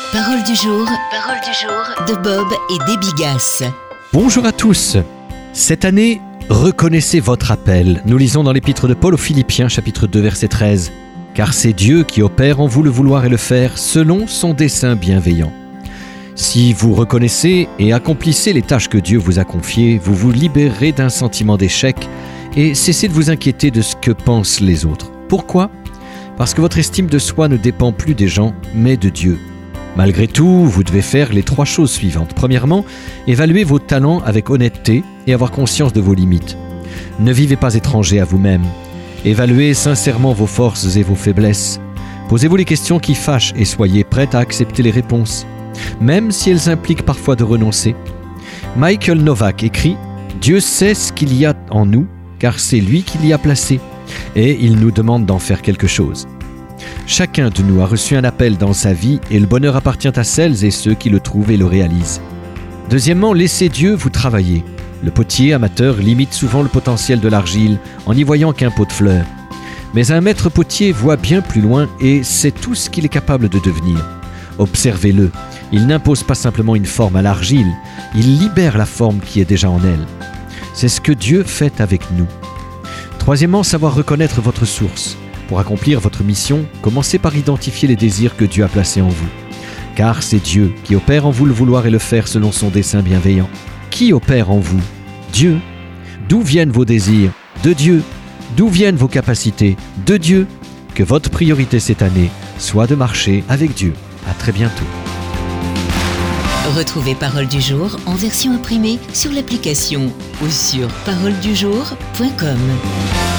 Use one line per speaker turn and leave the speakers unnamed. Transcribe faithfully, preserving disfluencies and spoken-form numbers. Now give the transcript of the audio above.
Parole du jour, parole du jour de Bob et Debbie Gass.
Bonjour à tous. Cette année, reconnaissez votre appel. Nous lisons dans l'épître de Paul aux Philippiens, chapitre deux, verset treize. Car c'est Dieu qui opère en vous le vouloir et le faire selon son dessein bienveillant. Si vous reconnaissez et accomplissez les tâches que Dieu vous a confiées, vous vous libérerez d'un sentiment d'échec et cessez de vous inquiéter de ce que pensent les autres. Pourquoi ? Parce que votre estime de soi ne dépend plus des gens, mais de Dieu. Malgré tout, vous devez faire les trois choses suivantes. Premièrement, évaluer vos talents avec honnêteté et avoir conscience de vos limites. Ne vivez pas étranger à vous-même. Évaluez sincèrement vos forces et vos faiblesses. Posez-vous les questions qui fâchent et soyez prêts à accepter les réponses, même si elles impliquent parfois de renoncer. Michael Novak écrit « Dieu sait ce qu'il y a en nous, car c'est lui qui l'y a placé, et il nous demande d'en faire quelque chose. » Chacun de nous a reçu un appel dans sa vie et le bonheur appartient à celles et ceux qui le trouvent et le réalisent. Deuxièmement, laissez Dieu vous travailler. Le potier amateur limite souvent le potentiel de l'argile en n'y voyant qu'un pot de fleurs. Mais un maître potier voit bien plus loin et sait tout ce qu'il est capable de devenir. Observez-le, il n'impose pas simplement une forme à l'argile, il libère la forme qui est déjà en elle. C'est ce que Dieu fait avec nous. Troisièmement, savoir reconnaître votre source. Pour accomplir votre mission, commencez par identifier les désirs que Dieu a placés en vous. Car c'est Dieu qui opère en vous le vouloir et le faire selon son dessein bienveillant. Qui opère en vous ? Dieu. D'où viennent vos désirs ? De Dieu. D'où viennent vos capacités ? De Dieu. Que votre priorité cette année soit de marcher avec Dieu. À très bientôt.
Retrouvez Parole du jour en version imprimée sur l'application ou sur parole du jour point com.